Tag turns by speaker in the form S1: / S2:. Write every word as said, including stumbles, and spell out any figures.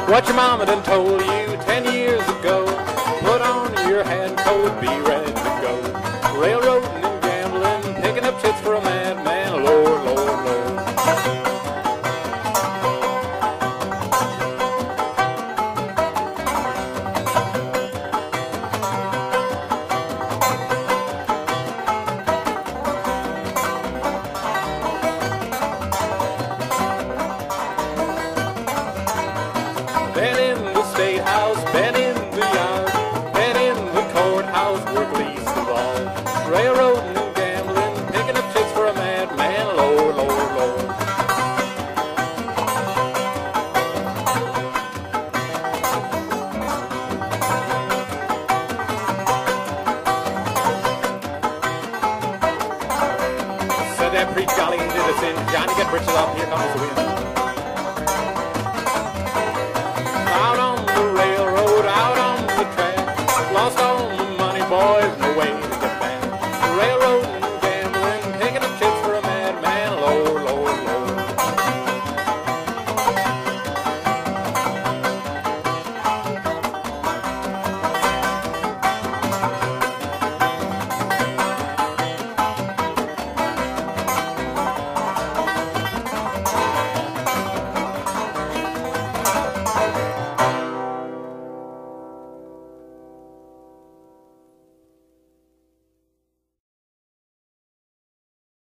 S1: What your mama done told you ten years ago. Put on your hat and coat, be ready to go. Railroading and gambling, picking up chicks for a madman. Lord, Lord, Lord. Been in the state house, been in the yard, been in the courthouse, work least of all. Railroading and gambling, picking up chicks for a madman. Lord, Lord, Lord. Said that preach golly did a sin. Johnny got britches off, here comes the wind.